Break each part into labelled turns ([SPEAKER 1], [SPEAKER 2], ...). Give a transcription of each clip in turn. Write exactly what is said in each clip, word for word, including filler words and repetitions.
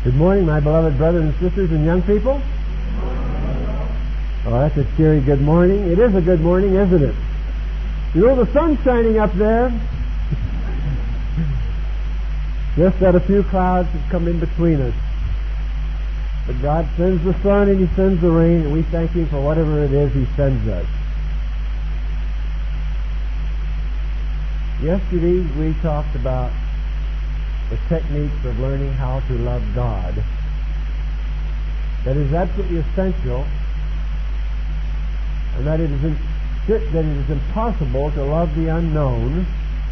[SPEAKER 1] Good morning, my beloved brothers and sisters and young people. Oh, that's a cheery good morning. It is a good morning, isn't it? You know, the sun's shining up there. Just that a few clouds have come in between us. But God sends the sun and He sends the rain, and we thank Him for whatever it is He sends us. Yesterday we talked about the techniques of learning how to love God. That is absolutely essential, and that it is in, that it is impossible to love the unknown,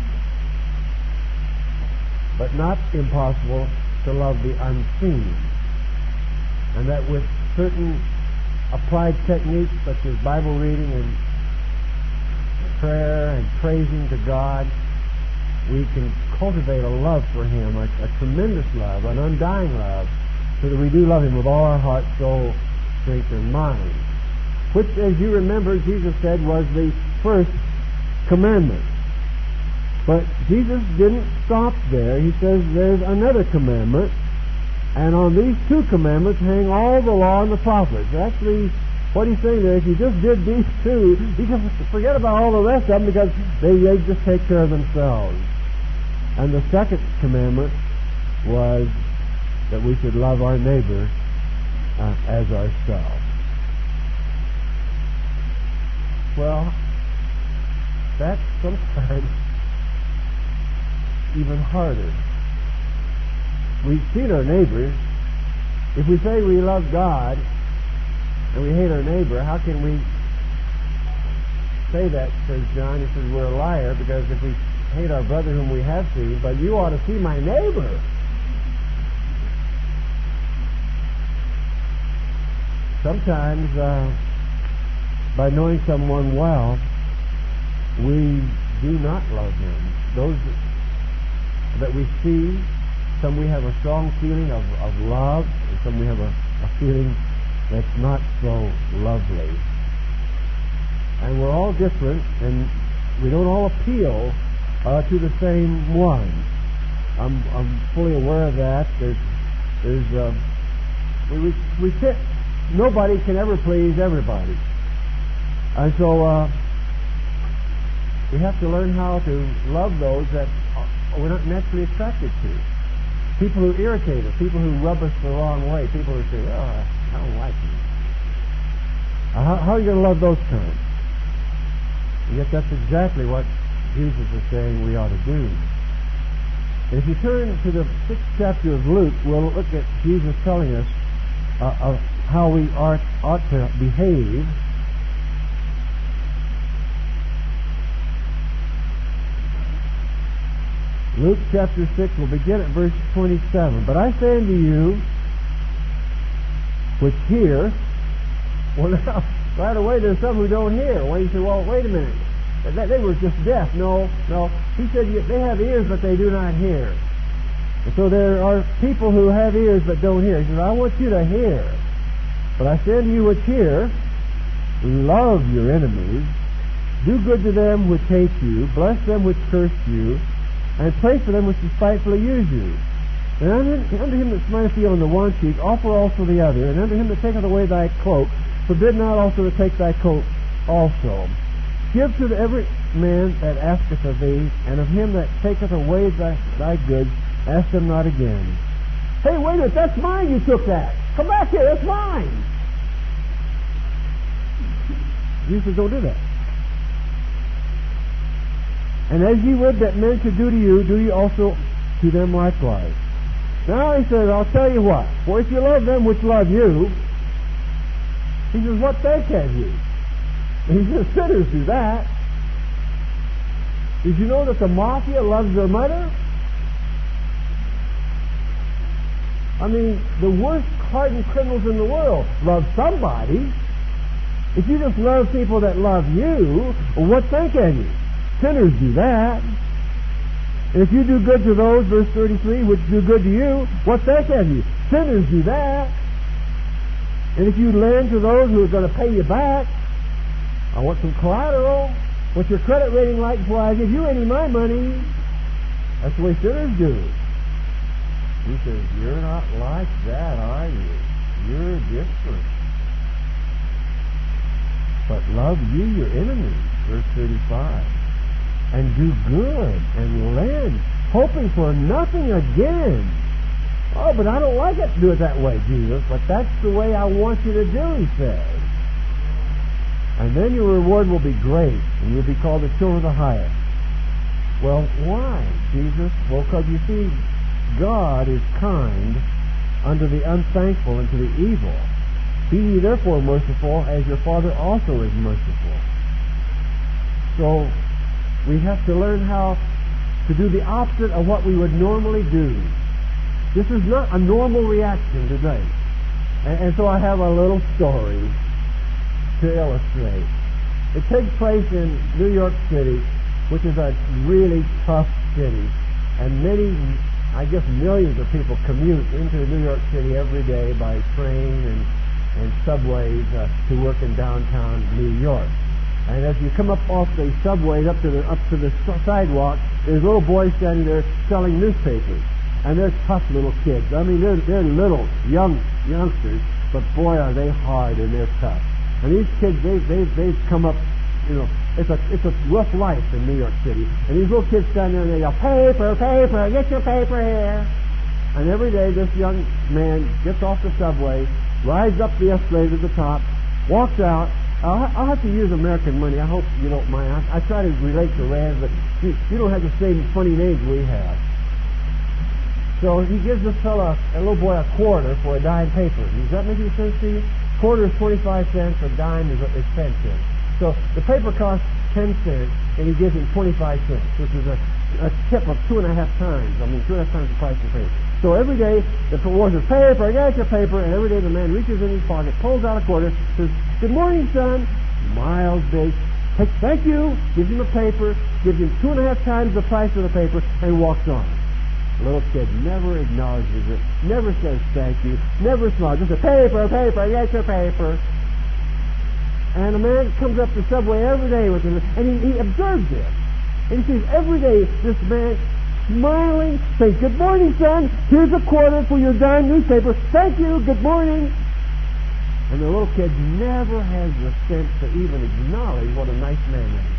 [SPEAKER 1] but not impossible to love the unseen. And that with certain applied techniques such as Bible reading and prayer and praising to God, we can cultivate a love for Him, a, a tremendous love, an undying love, so that we do love Him with all our heart, soul, strength, and mind. Which, as you remember, Jesus said was the first commandment. But Jesus didn't stop there. He says there's another commandment, and on these two commandments hang all the law and the prophets. Actually, what he's saying there, if you just did these two, you can forget about all the rest of them because they, they just take care of themselves. And the second commandment was that we should love our neighbor uh, as ourselves. Well, that's sometimes even harder. We've seen our neighbors. If we say we love God and we hate our neighbor, how can we say that, says John? He says we're a liar, because if we hate our brother whom we have seen, but you ought to see my neighbor. Sometimes, uh, by knowing someone well, we do not love them. Those that we see, some we have a strong feeling of, of love, and some we have a, a feeling that's not so lovely. And we're all different, and we don't all appeal uh, to the same one. I'm, I'm fully aware of that. There's, there's, uh, we, we, we fit, nobody can ever please everybody. And so uh, we have to learn how to love those that we're not naturally attracted to. People who irritate us, people who rub us the wrong way, people who say, oh, I don't like you. Uh, how, how are you going to love those kinds? And yet that's exactly what Jesus is saying we ought to do. And if you turn to the sixth chapter of Luke, we'll look at Jesus telling us uh, of how we ought, ought to behave. Luke chapter six, we'll begin at verse twenty-seven. But I say unto you, which hear, well now, right away there's some who don't hear. Well, you say, well, wait a minute. They were just deaf. No, no. He said they have ears, but they do not hear. And so there are people who have ears but don't hear. He says, I want you to hear. But I say unto you which hear, love your enemies, do good to them which hate you, bless them which curse you, and pray for them which despitefully use you. And unto, unto him that smiteth thee on the one cheek, offer also the other. And unto him that taketh away thy cloak, forbid not also to take thy coat also. Give to every man that asketh of thee, and of him that taketh away thy, thy goods, ask them not again. Hey, wait a minute, that's mine, you took that. Come back here, that's mine. Jesus, don't do that. And as ye would that men should do to you, do ye also to them likewise. Now he says, I'll tell you what. For if you love them which love you, he says, what thank have you? And he says, sinners do that. Did you know that the mafia loves their mother? I mean, the worst hardened criminals in the world love somebody. If you just love people that love you, well, what thank have you? Sinners do that. And if you do good to those, verse thirty-three, which do good to you, what thank have you? Sinners do that. And if you lend to those who are going to pay you back, I want some collateral. What's your credit rating like before I give you any of my money? That's the way sinners do. He says, you're not like that, are you? You're different. But love you your enemies, verse thirty-five. And do good and lend, hoping for nothing again. Oh, but I don't like it to do it that way, Jesus. But that's the way I want you to do, he says. And then your reward will be great, and you'll be called the children of the highest. Well, why, Jesus? Well, because you see, God is kind unto the unthankful and to the evil. Be ye therefore merciful, as your Father also is merciful. So, we have to learn how to do the opposite of what we would normally do. This is not a normal reaction today. And, and so I have a little story to illustrate. It takes place in New York City, which is a really tough city. And many, I guess millions of people commute into New York City every day by train and, and subways uh, to work in downtown New York. And as you come up off the subways up to the up to the sidewalk, there's little boys standing there selling newspapers. And they're tough little kids. I mean, they're they're little young youngsters, but boy, are they hard and they're tough. And these kids, they they they've come up, you know, it's a it's a rough life in New York City. And these little kids stand there and they go, paper, paper, get your paper here. And every day, this young man gets off the subway, rides up the escalator to the top, walks out. I'll, I'll have to use American money. I hope you don't mind. I, I try to relate to Rand, but you, you don't have the same funny names we have. So he gives this fella, a little boy, a quarter for a dime paper. Does that make any sense to you? Quarter is twenty-five cents, a dime is, is ten cents. So the paper costs ten cents, and he gives him twenty-five cents, which is a, a tip of two and a half times. I mean, two and a half times the price of paper. So every day, the reward says, paper, get your paper, and every day the man reaches in his pocket, pulls out a quarter, says, good morning, son. Smiles big. Takes, thank you, gives him a paper, gives him two and a half times the price of the paper, and walks on. The little kid never acknowledges it, never says thank you, never smiles, just a paper, paper, get your paper. And a man comes up the subway every day with him, and he, he observes this. And he sees every day this man smiling, saying, good morning, son, here's a quarter for your dime newspaper, thank you, good morning. And the little kid never has the sense to even acknowledge what a nice man is.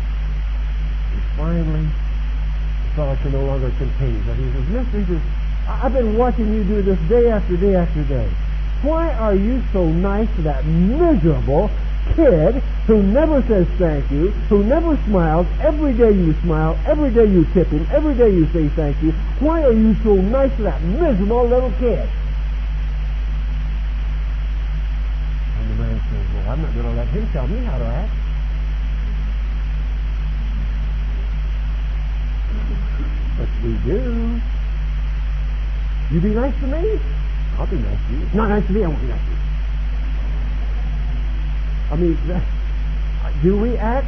[SPEAKER 1] And finally, the fellow can no longer contain himself. He says, mister, he says, I've been watching you do this day after day after day. Why are you so nice to that miserable kid who never says thank you, who never smiles? Every day you smile, every day you tip him, every day you say thank you. Why are you so nice to that miserable little kid? And the man says, well, I'm not going to let him tell me how to act. But we do. You be nice to me? I'll be nice to you. Not nice to me, I won't be nice to you. I mean, do we act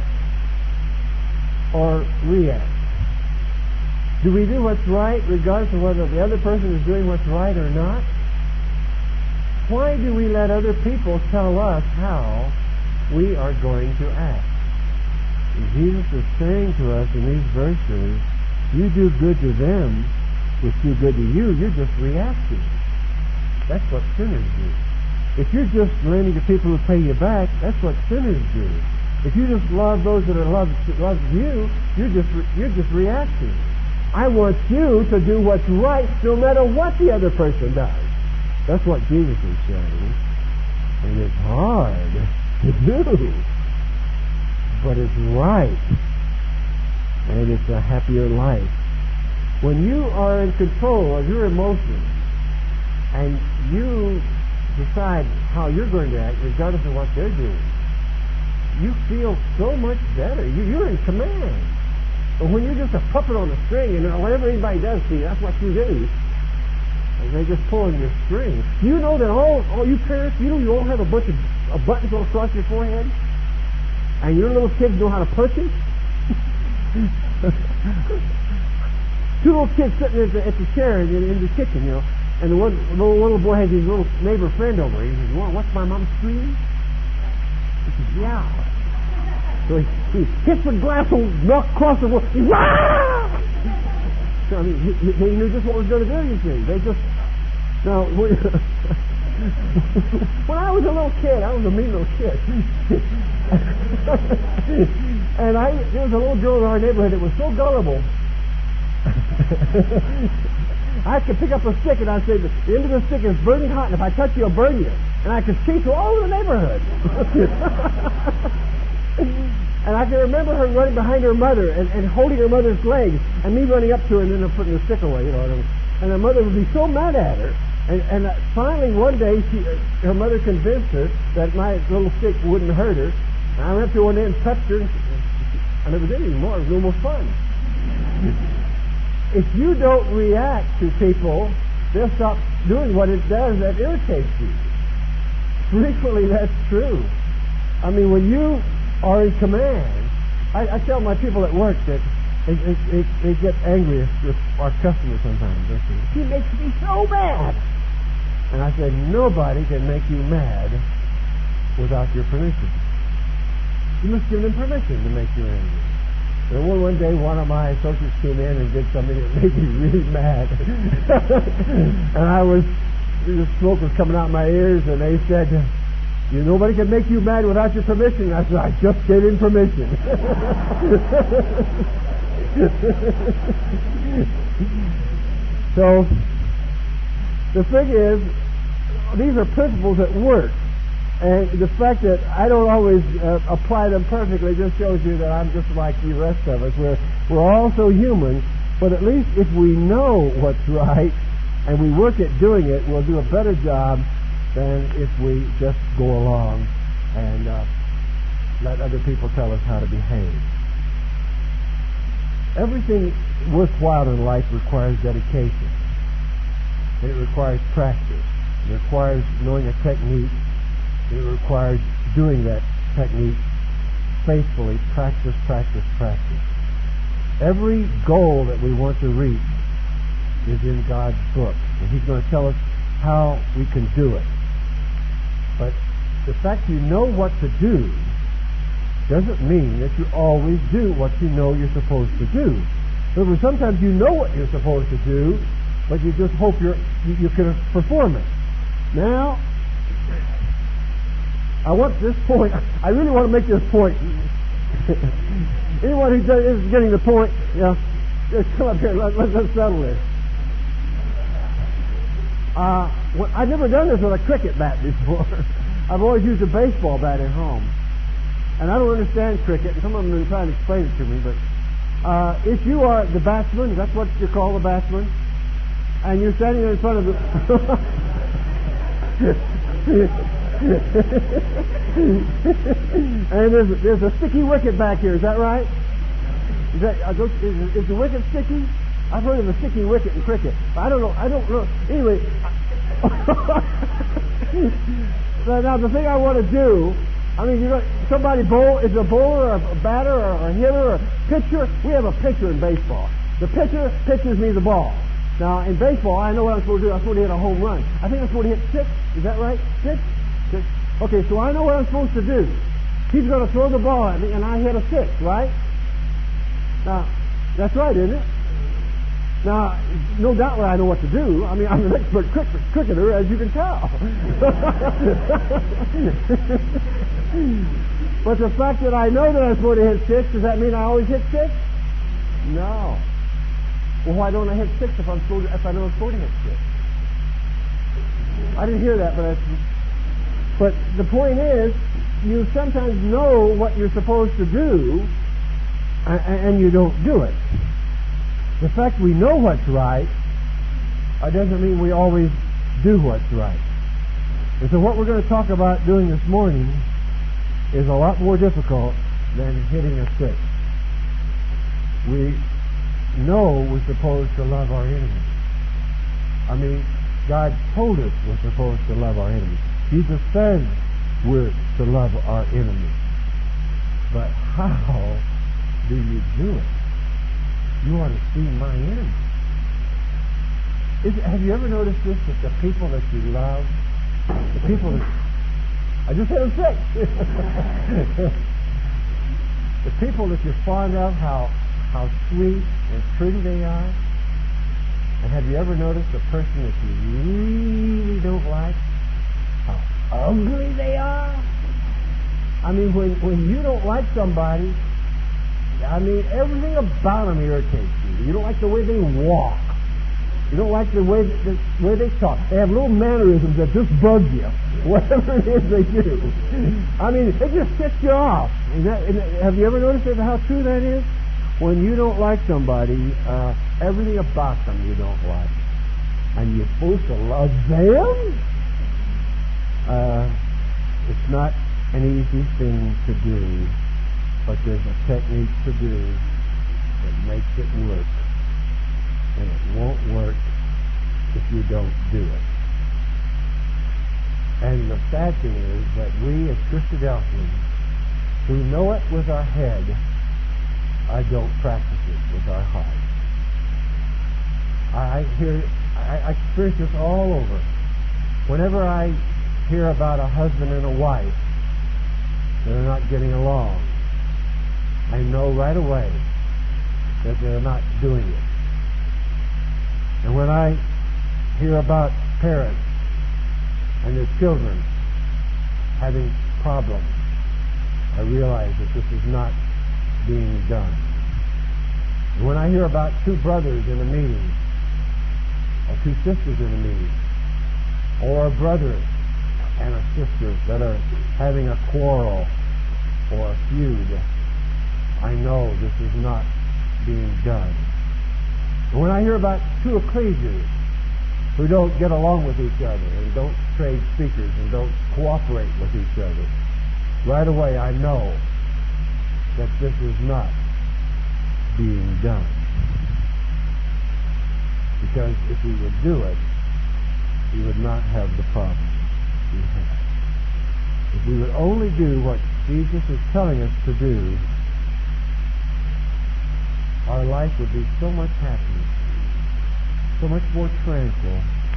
[SPEAKER 1] or react? Do we do what's right regardless of whether the other person is doing what's right or not? Why do we let other people tell us how we are going to act? And Jesus is saying to us in these verses, you do good to them, which do good to you, you're just reacting. That's what sinners do. If you're just lending to people who pay you back, that's what sinners do. If you just love those that are loved, love you, you're just you're just reacting. I want you to do what's right, no matter what the other person does. That's what Jesus is saying, and it's hard to do, but it's right, and it's a happier life. When you are in control of your emotions, and you decide how you're going to act regardless of what they're doing, you feel so much better. You, you're in command. But when you're just a puppet on a string, and whatever anybody does to you, that's what you do. And they're just pulling your string. You know that all, all you parents, you know you all have a bunch of a buttons all across your forehead? And your little kids know how to punch it? Two little kids sitting at the, at the chair in, in the kitchen, you know, and the one the little, little boy has his little neighbor friend over. He says, well, what's my mom screaming? He says, yeah. So he, he hits the glass and knocks across the wall. He, Wah! I mean, he, he knew just what was going to do, you see. They just... Now, when, when I was a little kid, I was a mean little kid. And I, there was a little girl in our neighborhood that was so gullible. I could pick up a stick and I'd say, the end of the stick is burning hot, and if I touch you, I'll burn you. And I could see through all over the neighborhood. And I can remember her running behind her mother and, and holding her mother's legs, and me running up to her and then putting the stick away, you know. And her mother would be so mad at her. And, and uh, finally, one day, she, uh, her mother convinced her that my little stick wouldn't hurt her. And I went up to her one day and touched her, and I never did anymore. It was almost fun. If you don't react to people, they'll stop doing what it does that irritates you. Frequently, that's true. I mean, when you are in command, I, I tell my people at work that they, they, they get angry with our customers sometimes. They say, "He makes me so mad." And I said, nobody can make you mad without your permission. You must give them permission to make you angry. And one, one day, one of my associates came in and did something that made me really mad. And I was, the smoke was coming out my ears, and they said, "You, nobody can make you mad without your permission." And I said, "I just gave him permission." So, the thing is, these are principles at work. And the fact that I don't always uh, apply them perfectly just shows you that I'm just like the rest of us. We're, we're all so human, but at least if we know what's right and we work at doing it, we'll do a better job than if we just go along and uh, let other people tell us how to behave. Everything worthwhile in life requires dedication. And it requires practice. It requires knowing a technique. It requires doing that technique faithfully, practice, practice, practice. Every goal that we want to reach is in God's book, and He's going to tell us how we can do it. But the fact you know what to do doesn't mean that you always do what you know you're supposed to do. However, sometimes you know what you're supposed to do, but you just hope you're, you, you can perform it. Now, I want this point. I really want to make this point. Anyone who is getting the point, yeah, just come up here. Let, let, let's settle this. Uh, well, I've never done this with a cricket bat before. I've always used a baseball bat at home. And I don't understand cricket, and some of them have been trying to explain it to me, but uh, if you are the batsman, that's what you call the batsman, and you're standing there in front of the... and there's, there's a sticky wicket back here, is that right? Is, that, is, is the wicket sticky? I've heard of a sticky wicket in cricket. I don't know, I don't know. Anyway... Now, the thing I want to do... I mean, you know, somebody bowl is a bowler, or a batter, or a hitter, or a pitcher. We have a pitcher in baseball. The pitcher pitches me the ball. Now, in baseball, I know what I'm supposed to do. I'm supposed to hit a home run. I think I'm supposed to hit six. Is that right? Six? Six. Okay, so I know what I'm supposed to do. He's going to throw the ball at me, and I hit a six, right? Now, that's right, isn't it? Now, no doubt that I know what to do. I mean, I'm an expert crick- cricketer, as you can tell. But the fact that I know that I'm supposed to hit six, does that mean I always hit six? No. Well, why don't I hit six if I'm supposed to, if I know I'm supposed to hit six? I didn't hear that, but I, but the point is, you sometimes know what you're supposed to do, and, and you don't do it. The fact we know what's right uh, doesn't mean we always do what's right. And so what we're going to talk about doing this morning is a lot more difficult than hitting a six. We know we're supposed to love our enemies. I mean, God told us we're supposed to love our enemies. Jesus says we're to love our enemies. But how do you do it? You ought to see my enemies. Is, have you ever noticed this, that the people that you love, the people that... I just hit them six. The people that you're fond of, how how sweet and pretty they are, And have you ever noticed a person that you really don't like, how ugly they are? I mean, when, when you don't like somebody, I mean, everything about them irritates you. You don't like the way they walk. You don't like the way the way they talk. They have little mannerisms that just bug you. Whatever it is they do. I mean, it just sets you off. Is that, is that, have you ever noticed that, how true that is? When you don't like somebody, uh, everything about them you don't like. And you're supposed to love them? Uh, it's not an easy thing to do, but there's a technique to do that makes it work. And it won't work if you don't do it. And the sad thing is that we as Christadelphians, who know it with our head, I don't practice it with our heart. I hear, I, I experience this all over. Whenever I hear about a husband and a wife that are not getting along, I know right away that they're not doing it. And when I hear about parents and their children having problems, I realize that this is not being done. And when I hear about two brothers in a meeting, or two sisters in a meeting, or a brother and a sister that are having a quarrel or a feud, I know this is not being done. And when I hear about two ecclesias who don't get along with each other and don't trade speakers and don't cooperate with each other, right away I know that this is not being done. Because if we would do it, we would not have the problem we have. If we would only do what Jesus is telling us to do, our life would be so much happier, so much more tranquil,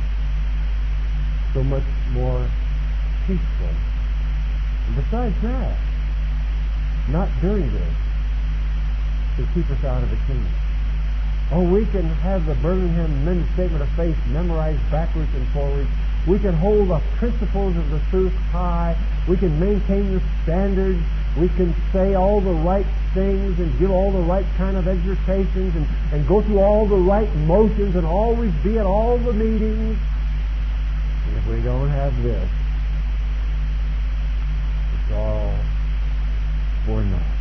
[SPEAKER 1] so much more peaceful. And besides that, not doing this will keep us out of the kingdom. Oh, we can have the Birmingham Men's Statement of Faith memorized backwards and forwards. We can hold the principles of the truth high. We can maintain the standards. We can say all the right things and give all the right kind of exhortations and, and go through all the right motions and always be at all the meetings. And if we don't have this, it's all for naught.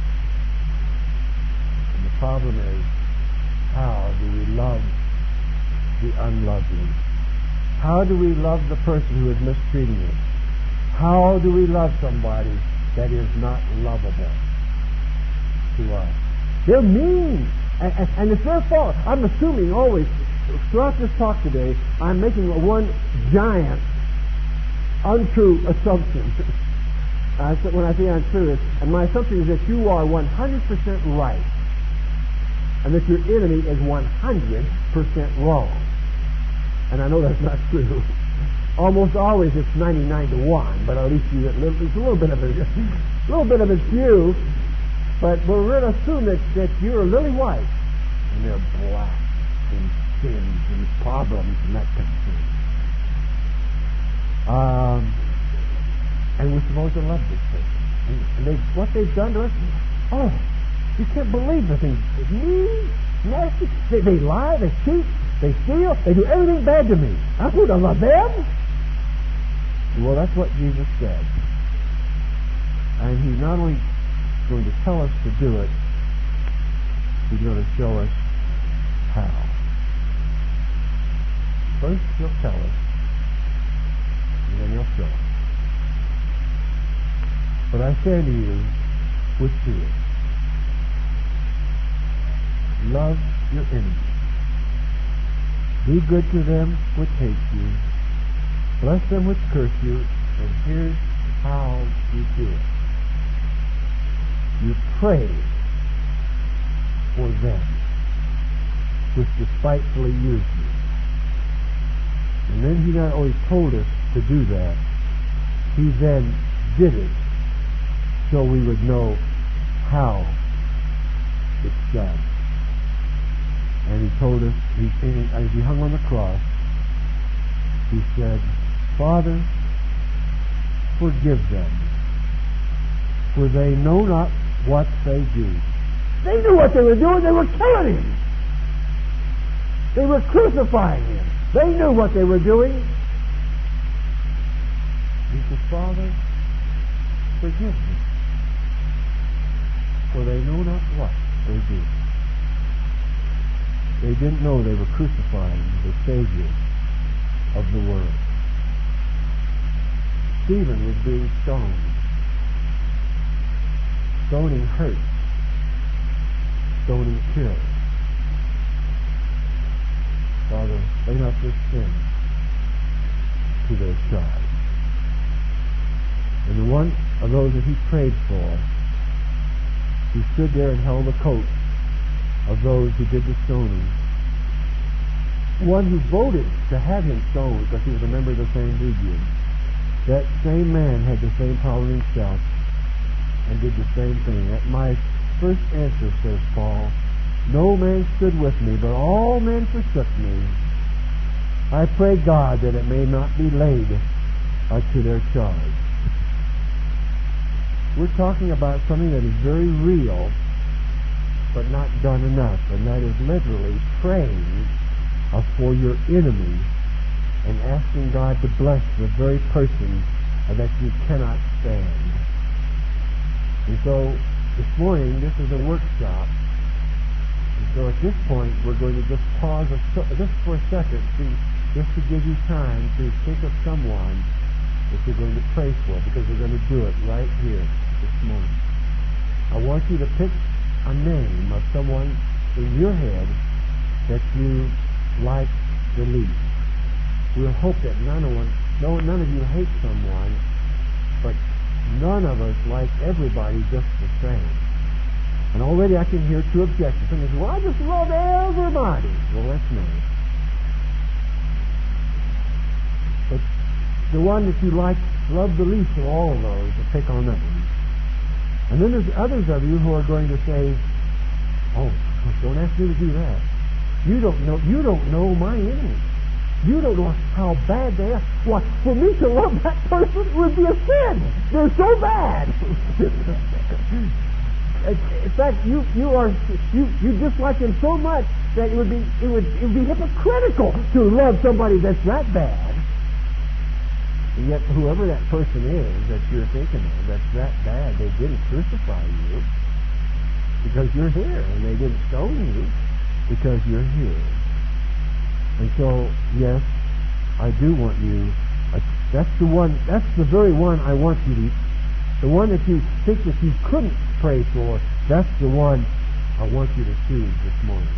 [SPEAKER 1] And the problem is, how do we love the unlovely? How do we love the person who is mistreating us? How do we love somebody that is not lovable to us? They're mean, and, and, and it's their fault. I'm assuming always, throughout this talk today, I'm making one giant untrue assumption. uh, so when I say untrue, and my assumption is that you are one hundred percent right, and that your enemy is one hundred percent wrong. And I know that's not true. Almost always it's ninety-nine to one, but at least you get a little, it's a little bit of a, a little bit of it's you. But we're going to assume that, that you're lily white and they're black and sins and problems and that kind of thing. Um, and we're supposed to love this person. And, and they, what they've done to us, oh, you can't believe the things. It's mean, nasty. They, they lie, they cheat, they steal, they do everything bad to me. I'm supposed to love them? Well, that's what Jesus said. And He's not only going to tell us to do it, He's going to show us how. First, He'll tell us, and then He'll show us. But I say to you with fear, love your enemies. Be good to them which hate you. Bless them which curse you. And here's how you do it. You pray for them which despitefully use you. And then He not only told us to do that, He then did it so we would know how it's done. And he told us, he, as he hung on the cross, he said, Father, forgive them, for they know not what they do. They knew what they were doing. They were killing him. They were crucifying him. They knew what they were doing. He said, Father, forgive them, for they know not what they do. They didn't know they were crucifying the Savior of the world. Stephen was being stoned. Stoning hurt. Stoning kills. Father, lay not this sin to their charge. And the one of those that he prayed for, he stood there and held the coat of those who did the stoning. One who voted to have him stoned because he was a member of the Sanhedrin, that same man had the same power himself and did the same thing. At my first answer, says Paul, no man stood with me, but all men forsook me. I pray God that it may not be laid uh, to their charge. We're talking about something that is very real, but not done enough, and that is literally praying uh, for your enemy and asking God to bless the very person uh, that you cannot stand. And so this morning, this is a workshop. And so at this point, we're going to just pause a, just for a second, to, just to give you time to think of someone that you're going to pray for, because we're going to do it right here this morning. I want you to pick a name of someone in your head that you like the least. We'll hope that none of, one, no, none of you hate someone, but none of us like everybody just the same. And already I can hear two objections. Somebody says, well, I just love everybody. Well, that's nice. But the one that you like, love the least of all of those, will pick on that one. And then there's others of you who are going to say, oh, don't ask me to do that. You don't know, you don't know my enemy. You don't know how bad they are. Well, for me to love that person would be a sin. They're so bad. In fact, you you are you you dislike them so much that it would be it would it would be hypocritical to love somebody that's that bad. And yet, whoever that person is that you're thinking of that's that bad, they didn't crucify you because you're here, and they didn't stone you because you're here. And so, yes, I do want you. Uh, that's the one. That's the very one I want you to. The one that you think that you couldn't pray for. That's the one I want you to choose this morning.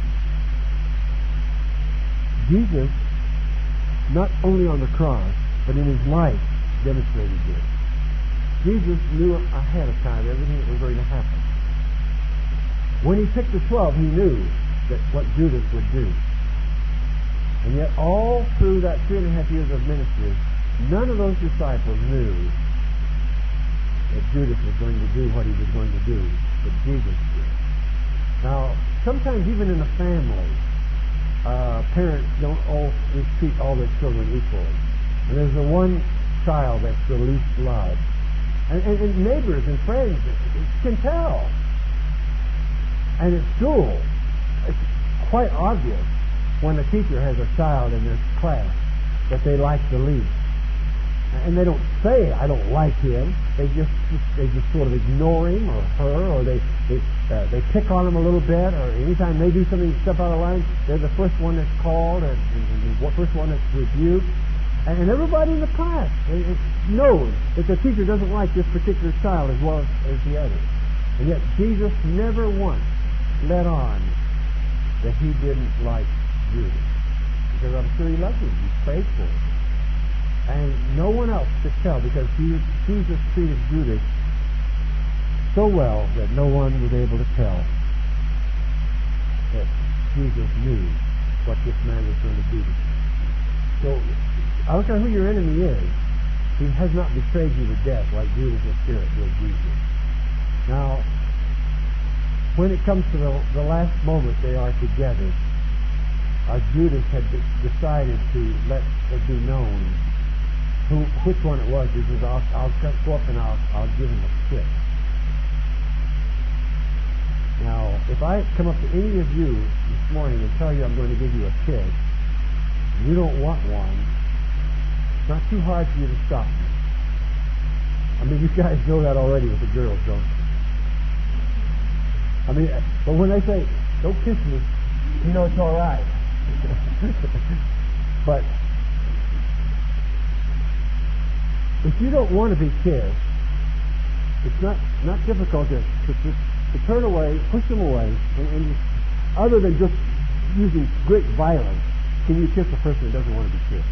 [SPEAKER 1] Jesus, not only on the cross, but in his life, demonstrated this. Jesus knew ahead of time everything that was going to happen. When he picked the twelve, he knew that what Judas would do. And yet all through that three and a half years of ministry, none of those disciples knew that Judas was going to do what he was going to do, but Jesus did. Now, sometimes even in a family, uh, parents don't all treat all their children equally. And there's the one child that's the least loved. And, and, and neighbors and friends can tell. And at school, it's quite obvious when a teacher has a child in their class that they like the least. And they don't say, I don't like him. They just, just they just sort of ignore him or her, or they they, uh, they pick on him a little bit, or anytime they do something step out of line, they're the first one that's called and, and the first one that's rebuked. And, and everybody in the class it, it knows that the teacher doesn't like this particular child as well as, as the others. And yet Jesus never once let on that he didn't like Judas. Because I'm sure he loved him. He prayed for him. And no one else could tell, because Jesus treated Judas so well that no one was able to tell that Jesus knew what this man was going to do to him. So, I don't care who your enemy is, he has not betrayed you to death like Judas Iscariot did Jesus. Now, when it comes to the, the last moment they are together, uh, Judas had de- decided to let it be known who, which one it was. He says, I'll, I'll go up and I'll, I'll give him a kiss. Now, if I come up to any of you this morning and tell you I'm going to give you a kiss, and you don't want one, it's not too hard for you to stop me. I mean, you guys know that already with the girls, don't you? I mean, but when they say, don't kiss me, you know it's all right. But if you don't want to be kissed, it's not, not difficult to, to, to turn away, push them away, and, and other than just using great violence, can you kiss a person that doesn't want to be kissed?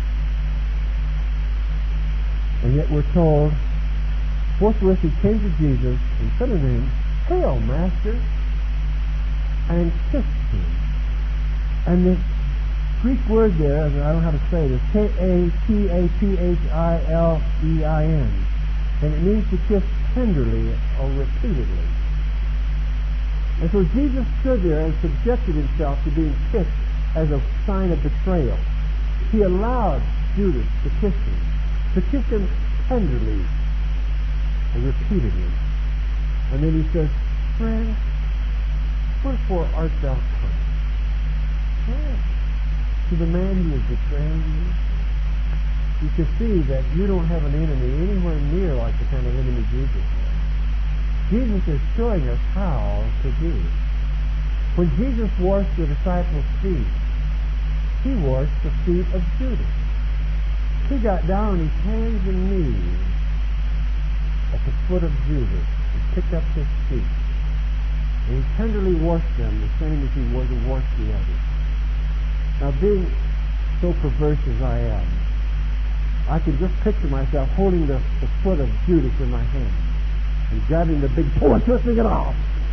[SPEAKER 1] And yet we're told, forthwith he came to Jesus and said unto him, Hail, Master, and kissed him. And the Greek word there, I don't know how to say it, is K A T A P H I L E I N. And it means to kiss tenderly or repeatedly. And so Jesus stood there and subjected himself to being kissed as a sign of betrayal. He allowed Judas to kiss him, to kiss him tenderly and repeatedly. And then he says, Friend, wherefore art thou come? Well, to the man who is betraying you. You can see that you don't have an enemy anywhere near like the kind of enemy Jesus has. Jesus is showing us how to do. When Jesus washed the disciples' feet, he washed the feet of Judas. He got down on his hands and knees at the foot of Judas and picked up his feet. And he tenderly washed them the same as he would have washed the others. Now, being so perverse as I am, I can just picture myself holding the, the foot of Judas in my hand and grabbing the big toe and twisting it off.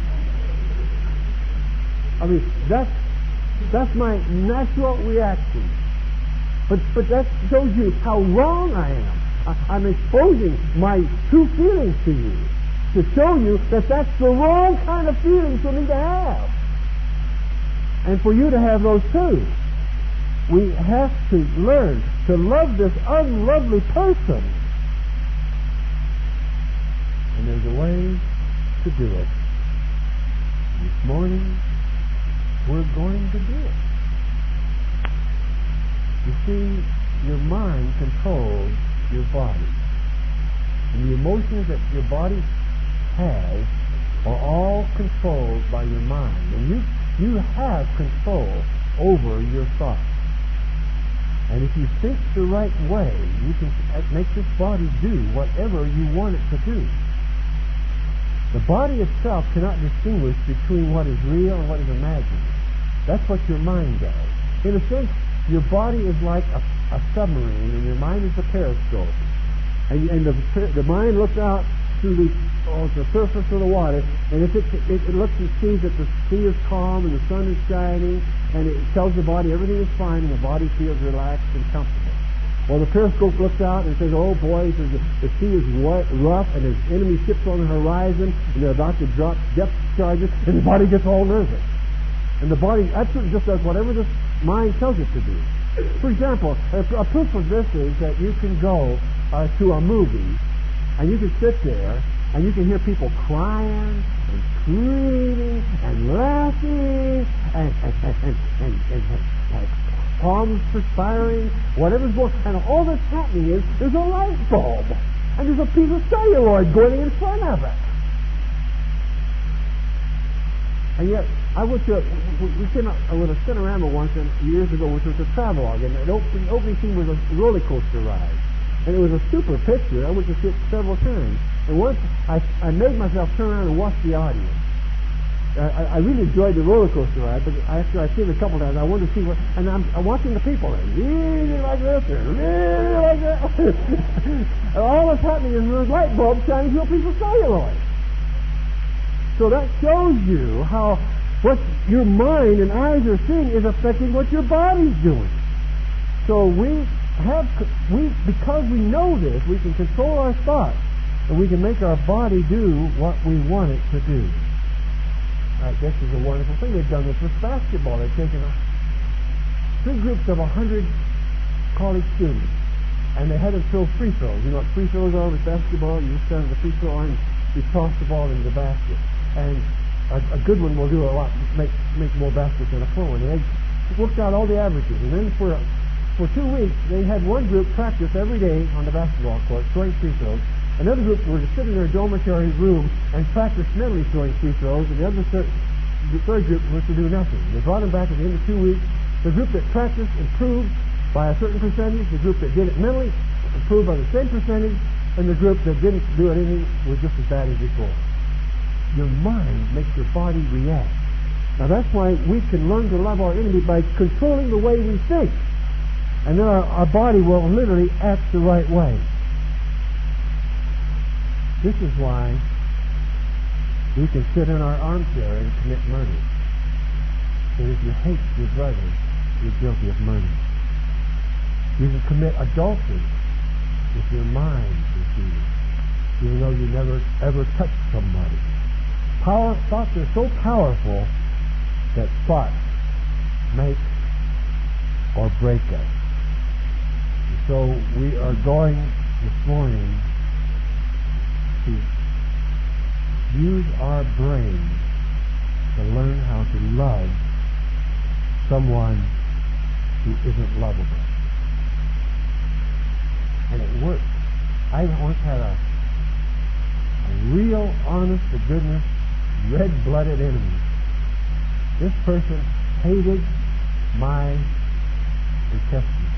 [SPEAKER 1] I mean, that's, that's my natural reaction. But, but that shows you how wrong I am. I, I'm exposing my true feelings to you to show you that that's the wrong kind of feelings for me to have. And for you to have those too. We have to learn to love this unlovely person. And there's a way to do it. This morning, we're going to do it. You see, your mind controls your body. And the emotions that your body has are all controlled by your mind. And you, you have control over your thoughts. And if you think the right way, you can make this body do whatever you want it to do. The body itself cannot distinguish between what is real and what is imagined. That's what your mind does. In a sense, your body is like a, a submarine, and your mind is the periscope. And, and the, the mind looks out through the, oh, the surface of the water, and if it, it, it looks and sees that the sea is calm and the sun is shining, and it tells the body everything is fine, and the body feels relaxed and comfortable. Well, the periscope looks out and says, oh boy, says the, the sea is wet, rough, and there's enemy ships on the horizon, and they're about to drop depth charges, and the body gets all nervous. And the body absolutely just does whatever the mind tells it to do. For example, a, a proof of this is that you can go uh, to a movie, and you can sit there, and you can hear people crying, and screaming, and laughing, and, and, and, and, and, and, and palms perspiring, whatever's going on. And all that's happening is there's a light bulb, and there's a piece of celluloid going in front of it. And yet, I went to, a, we came out with a Cinerama once and years ago, which was a travelogue, and the opening, opening scene was a roller coaster ride. And it was a super picture. I went to see it several times. And once I, I made myself turn around and watch the audience. I, I really enjoyed the roller coaster ride, but after I've seen it a couple times, I wanted to see what. And I'm, I'm watching the people. They're really like this, they're really like that. And all that's happening is there's light bulbs shining through a piece of celluloid. So that shows you how what your mind and eyes are seeing is affecting what your body's doing. So we have, we because we know this, we can control our thoughts, and we can make our body do what we want it to do. I guess it's a wonderful thing. They've done this with basketball. They've taken a three groups of a hundred college students, and they had them throw free throws. You know what free throws are with basketball? You just stand on the free throw line, you toss the ball into the basket, and a, a good one will do a lot, make make more baskets than a poor one. And they worked out all the averages, and then for for two weeks they had one group practice every day on the basketball court throwing free throws. Another group were to sit in their dormitory room and practice mentally throwing free throws, and the other third, the third group was to do nothing. They brought them back at the end of two weeks. The group that practiced improved by a certain percentage. The group that did it mentally improved by the same percentage, and the group that didn't do anything was just as bad as before. Your mind makes your body react. Now that's why we can learn to love our enemy by controlling the way we think, and then our, our body will literally act the right way. This is why we can sit in our armchair and commit murder. And if you hate your brother, you're guilty of murder. You can commit adultery if your mind is evil, even though you never ever touched somebody. Power, thoughts are so powerful that thoughts make or break us. And so we are going this morning to use our brain to learn how to love someone who isn't lovable. And it works. I once had a, a real, honest-to-goodness, red-blooded enemy. This person hated my intestines.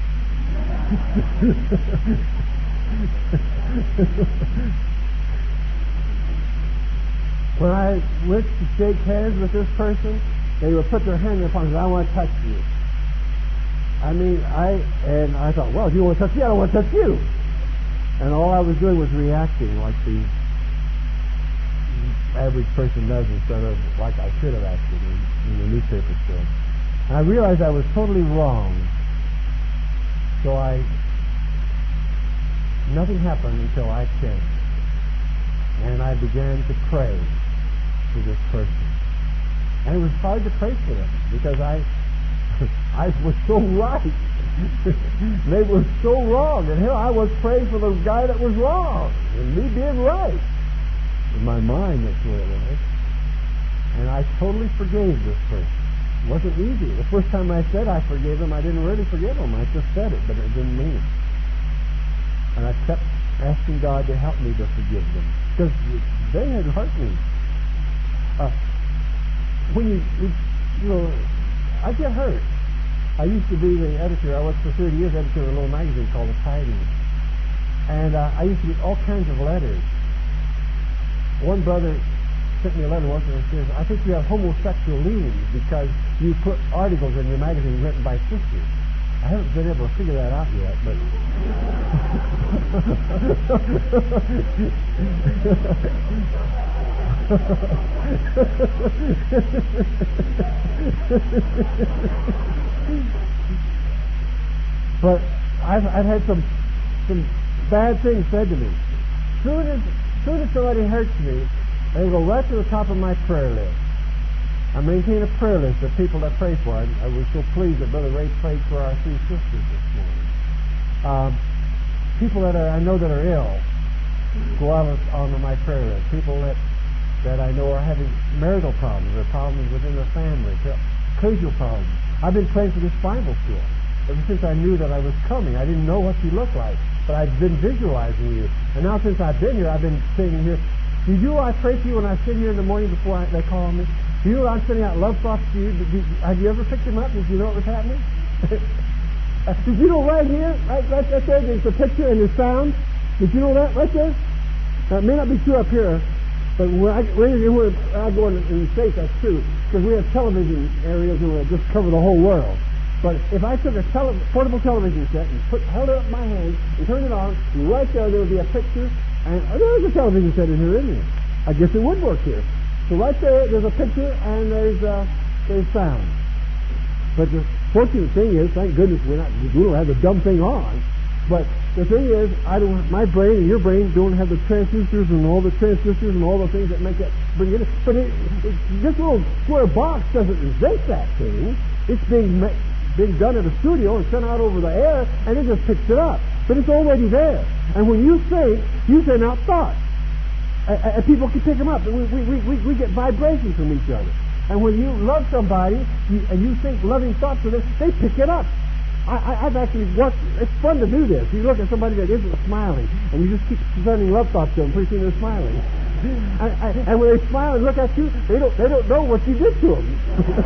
[SPEAKER 1] When I went to shake hands with this person, they would put their hand upon me and say, I want to touch you. I mean, I, and I thought, well, if you want to touch me, I don't want to touch you. And all I was doing was reacting like the average person does instead of like I should have acted in, in the newspaper story. And I realized I was totally wrong. So I, nothing happened until I changed. And I began to pray for this person. And it was hard to pray for them because I I was so right. They were so wrong. And here I was praying for the guy that was wrong. And me being right. In my mind, that's where it was. And I totally forgave this person. It wasn't easy. The first time I said I forgave him, I didn't really forgive him. I just said it, but it didn't mean it. And I kept asking God to help me to forgive them. Because they had hurt me. Uh, when you, you, you know, I get hurt. I used to be the editor. I was for thirty years editor of a little magazine called The Tidings. And uh, I used to get all kinds of letters. One brother sent me a letter once and says, I think you have homosexual leanings because you put articles in your magazine written by sisters. I haven't been able to figure that out yet, but... but I've, I've had some some bad things said to me. Soon as, soon as somebody hurts me, they go right to the top of my prayer list. I maintain a prayer list of people that pray for. I, I was so pleased that Brother Ray prayed for our three sisters this morning. Um, people that are, I know that are ill go out on my prayer list. People that that I know are having marital problems or problems within their family, occasional problems. I've been praying for this Bible school ever since I knew that I was coming. I didn't know what you looked like, but I've been visualizing you. And now since I've been here, I've been sitting here. Do you know I pray for you when I sit here in the morning before I, they call me? Do you know I'm sending out love thoughts to you? Did you? Have you ever picked them up? Did you know what was happening? Did you know right here, right, right, right there, there's a picture and there's sound? Did you know that right there? Now, it may not be true up here, but when I, when I go in, in the States, that's true, because we have television areas that will just cover the whole world. But if I took a tele, portable television set and put, held it up in my hand and turned it on, right there there would be a picture, and oh, there's a television set in here, isn't there? I guess it would work here. So right there, there's a picture and there's uh, there's sound. But the fortunate thing is, thank goodness we're not, we don't have the dumb thing on. But the thing is, I don't. My brain and your brain don't have the transistors and all the transistors and all the things that make it bring it in. But it, it, this little square box doesn't invent that thing. It's being ma- being done at a studio and sent out over the air, and it just picks it up. But it's already there. And when you think, you send out thoughts. And, and people can pick them up. We, we, we, we get vibrations from each other. And when you love somebody, you, and you think loving thoughts of them, they pick it up. I, I, I've actually watched, it's fun to do this. You look at somebody that isn't smiling, and you just keep sending love thoughts to them, pretty soon they're smiling. And, and, and when they smile and look at you, they don't, they don't know what you did to them.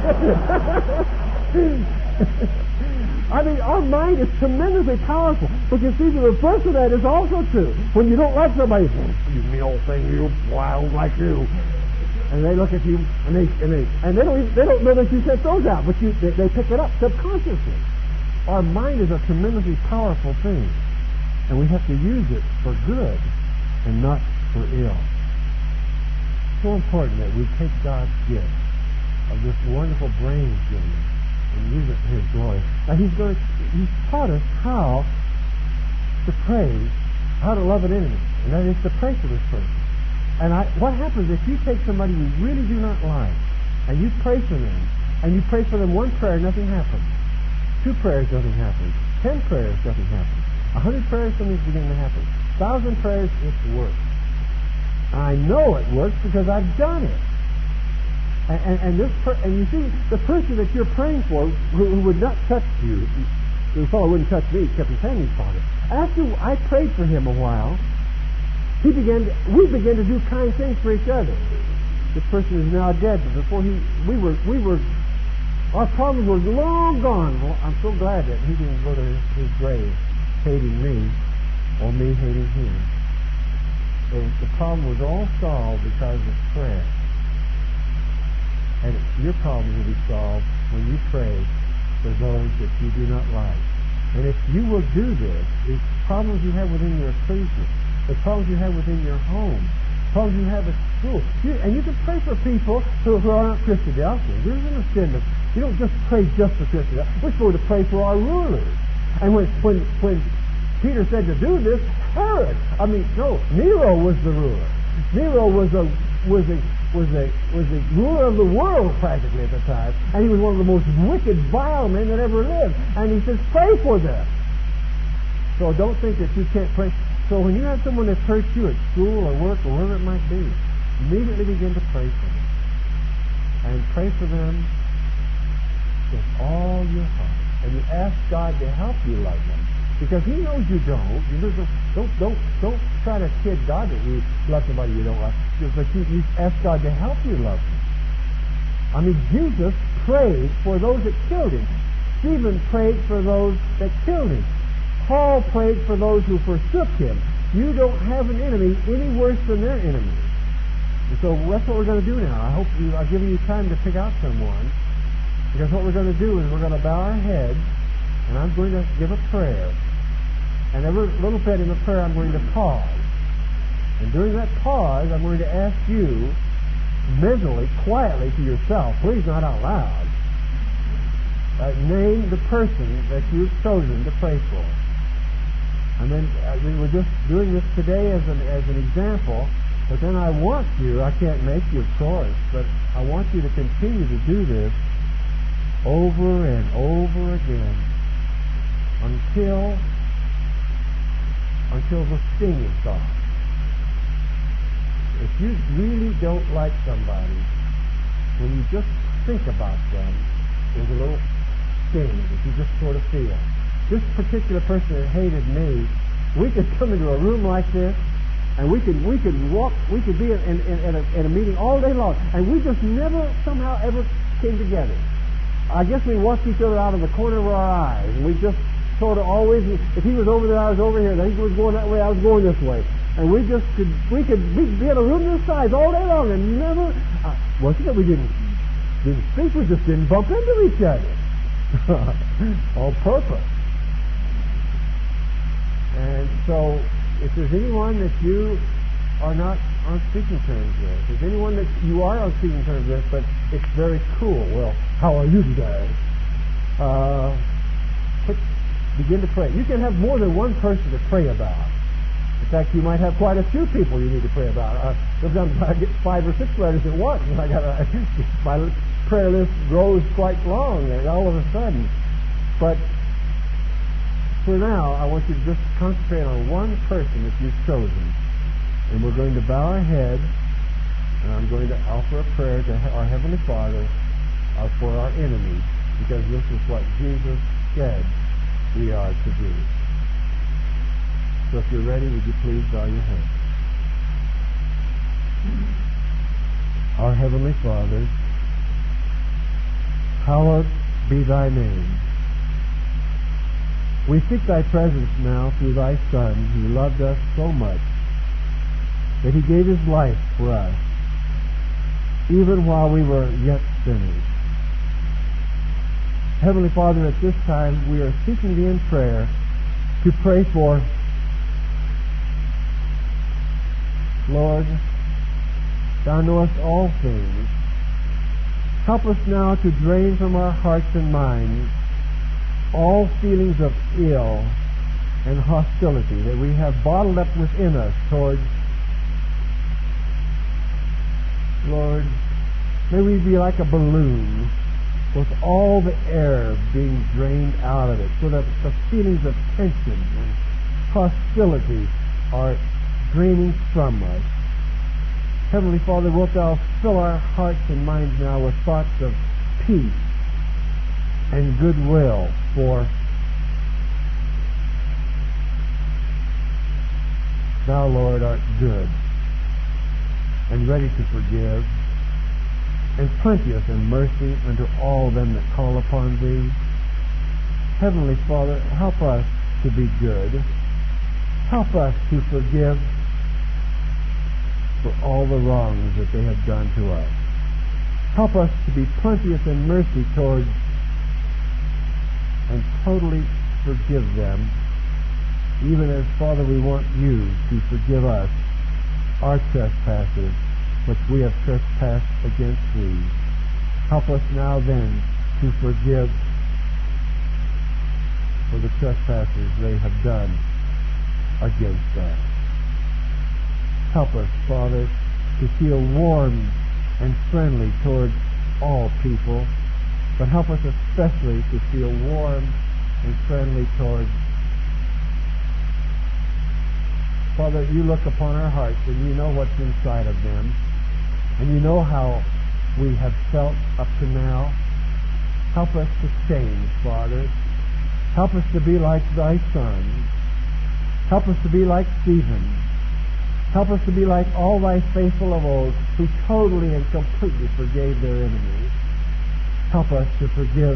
[SPEAKER 1] I mean, our mind is tremendously powerful. But you see, the reverse of that is also true. When you don't like somebody, you mean old thing, you, boy, I don't like you. And they look at you, and they and they and they don't even, they don't know that you sent those out, but you they, they pick it up subconsciously. Our mind is a tremendously powerful thing, and we have to use it for good and not for ill. It's so important that we take God's gift of this wonderful brain given and use it for His glory. Now He's going to, He's taught us how to pray, how to love an enemy, and that is to pray for this person. And I, what happens if you take somebody you really do not like, and you pray for them, and you pray for them one prayer, nothing happens. Two prayers, nothing happens. Ten prayers, nothing happens. A hundred prayers, something's beginning to happen. A thousand prayers, it works. I know it works because I've done it. And, and, and this, per, and you see, the person that you're praying for, who, who would not touch you, the fellow wouldn't touch me, he kept his hand in his pocket. After I prayed for him a while, he began. To, we began to do kind things for each other. This person is now dead, but before he, we were, we were, our problems were long gone. Well, I'm so glad that he didn't go to his, his grave hating me, or me hating him. So the problem was all solved because of prayer. And your problems will be solved when you pray for those that you do not like. And if you will do this, the problems you have within your ecclesia, the problems you have within your home, the problems you have at school, you, and you can pray for people who, who are not Christadelphians. There isn't a sin of, you don't just pray just for Christadelphians. We're supposed to pray for our rulers. And when when when Peter said to do this, Herod, I mean, no, Nero was the ruler. Nero was a was a was a was the ruler of the world practically at the time, and he was one of the most wicked, vile men that ever lived. And he says, pray for them. So don't think that you can't pray. So when you have someone that's hurt you at school or work or wherever it might be, immediately begin to pray for them, and pray for them with all your heart, and you ask God to help you love them. Because He knows you don't. You don't, don't, don't, don't try to kid God that you love somebody you don't like. But you, you ask God to help you love them. I mean, Jesus prayed for those that killed Him. Stephen prayed for those that killed Him. Paul prayed for those who forsook Him. You don't have an enemy any worse than their enemy. And so that's what we're going to do now. I hope you, I've given you time to pick out someone. Because what we're going to do is we're going to bow our heads, and I'm going to give a prayer. And every little bit in the prayer, I'm going to pause. And during that pause, I'm going to ask you, mentally, quietly to yourself, please not out loud, uh, name the person that you've chosen to pray for. And then uh, we're just doing this today as an as an example. But then I want you, I can't make you, of course, but I want you to continue to do this over and over again until until the sting is gone. If you really don't like somebody, when you just think about them, there's a little sting that you just sort of feel. This particular person that hated me, we could come into a room like this, and we could we could walk, we could be in, in, in, a, in a meeting all day long, and we just never somehow ever came together. I guess we watched each other out of the corner of our eyes, and we just sort of always, if he was over there, I was over here. Then he was going that way, I was going this way. And we just could, we could be, be in a room this size all day long and never, uh, wasn't it we didn't, didn't speak, we just didn't bump into each other. On purpose. And so, if there's anyone that you are not on speaking terms with, if there's anyone that you are on speaking terms with, but it's very cool, well, how are you today? Uh, put, begin to pray. You can have more than one person to pray about. In fact, you might have quite a few people you need to pray about. Uh, sometimes I get five or six letters at once, and I got my prayer list grows quite long, and all of a sudden, But for now, I want you to just concentrate on one person that you've chosen. And we're going to bow our heads, and I'm going to offer a prayer to our Heavenly Father uh, for our enemies, because this is what Jesus said we are to do. So if you're ready, would you please bow your head? Our Heavenly Father, hallowed be thy name. We seek thy presence now through thy Son, who loved us so much that he gave his life for us, even while we were yet sinners. Heavenly Father, at this time we are seeking thee in prayer to pray for, Lord, thou knowest all things. Help us now to drain from our hearts and minds all feelings of ill and hostility that we have bottled up within us towards, Lord, may we be like a balloon with all the air being drained out of it, so that the feelings of tension and hostility are draining from us. Heavenly Father, wilt thou fill our hearts and minds now with thoughts of peace and goodwill, for thou, Lord, art good and ready to forgive, and plenteous in mercy unto all them that call upon thee. Heavenly Father, help us to be good. Help us to forgive for all the wrongs that they have done to us. Help us to be plenteous in mercy towards and totally forgive them, even as, Father, we want you to forgive us our trespasses, which we have trespassed against thee. Help us now then to forgive for the trespasses they have done against us. Help us, Father, to feel warm and friendly towards all people, but help us especially to feel warm and friendly towards, Father, you look upon our hearts and you know what's inside of them, and you know how we have felt up to now. Help us to change, Father. Help us to be like thy Son. Help us to be like Stephen. Help us to be like all thy faithful of old, who totally and completely forgave their enemies. Help us to forgive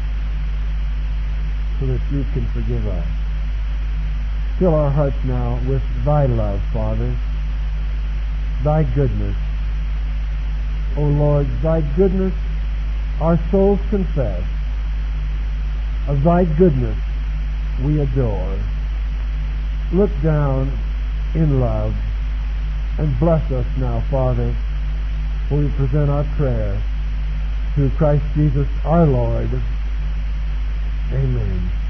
[SPEAKER 1] so that you can forgive us. Fill our hearts now with thy love, Father, thy goodness. O Lord, thy goodness our souls confess. Of thy goodness we adore. Look down in love and bless us now, Father, when we present our prayer through Christ Jesus our Lord. Amen.